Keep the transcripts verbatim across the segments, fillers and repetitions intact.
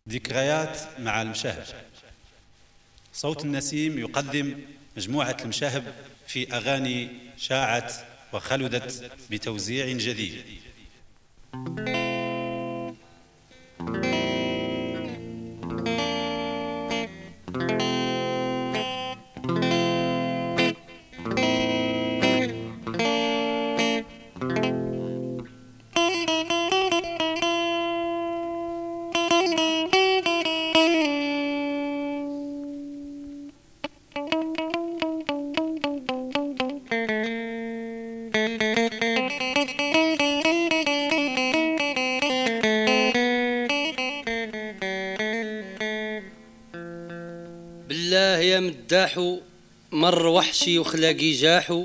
ذكريات مع المشاهب. صوت النسيم يقدم مجموعة المشاهب في أغاني شاعت وخلدت بتوزيع جديد. بالله يا مداحو مر وحشي وخلاقي جاحو،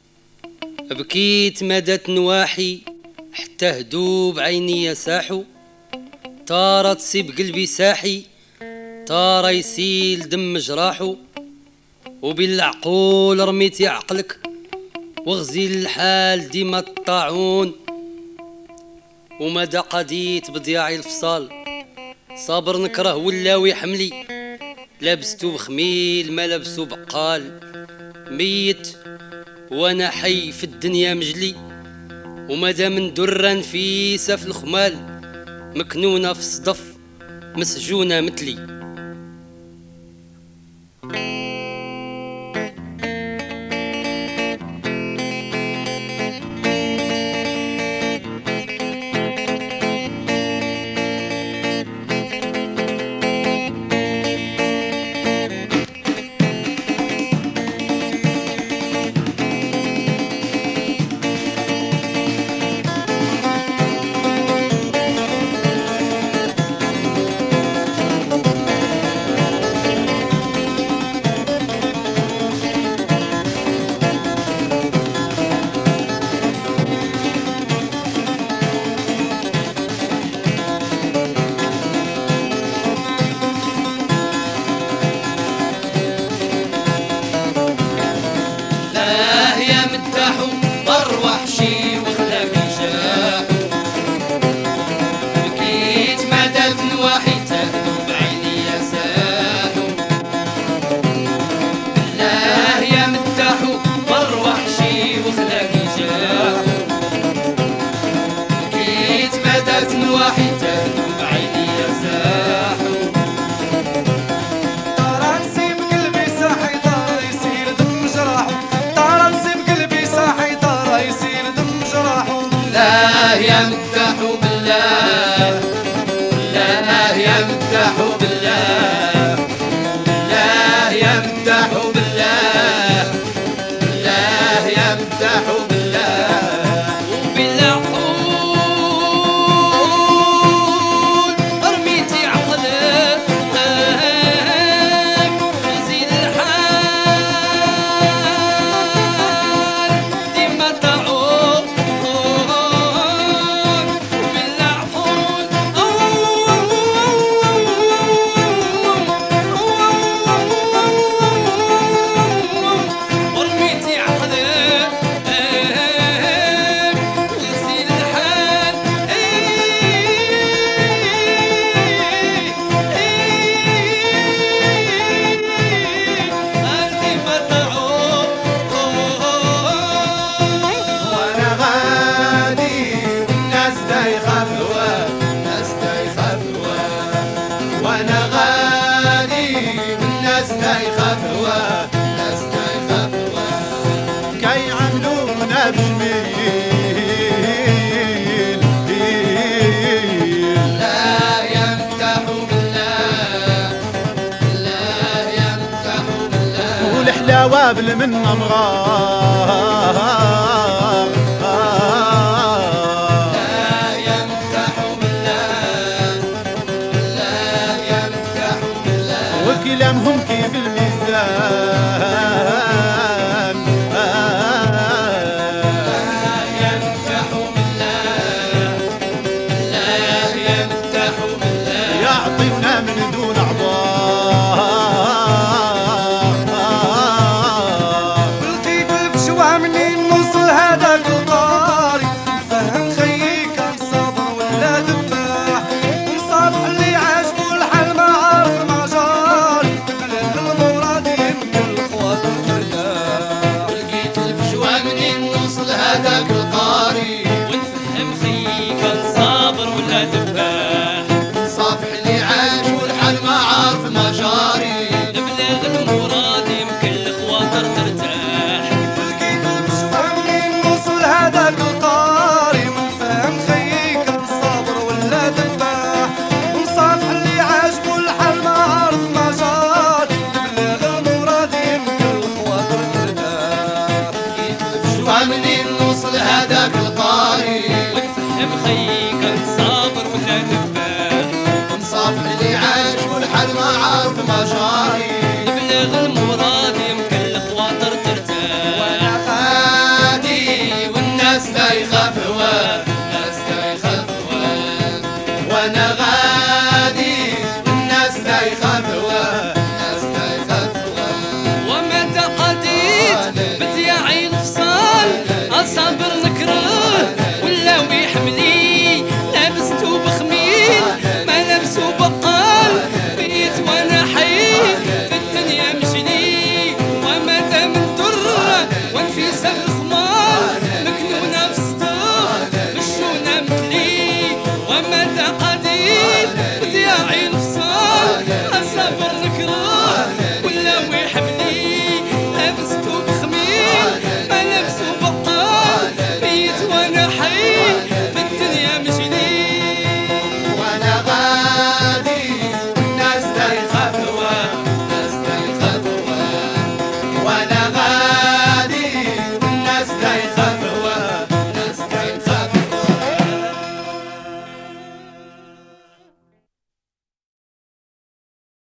بكيت مدت نواحي حتى هدوب عيني يساحو، طارة تصيب قلبي ساحي طارة يسيل دم جراحو، وبالعقول رميتي عقلك وغزي الحال ديما الطاعون، ومدى قديت بضياعي الفصال صابر نكره ولاوي حملي، لابستو بخميل ما لابسو بقال، ميت وانا حي في الدنيا مجلي، ومدى من درة نفيسة في الخمال مكنونة في الصدف مسجونة مثلي. وابل من امغار لا يمدحوا بالله لا يمدحوا بالله، وكلامهم كيف الميزان لا يمدحوا بالله لا يمدحوا بالله، يعطينا من دون اعضاء فهم خيك الصبر ولا دباح، وصالح اللي عاجبو الحال المجاري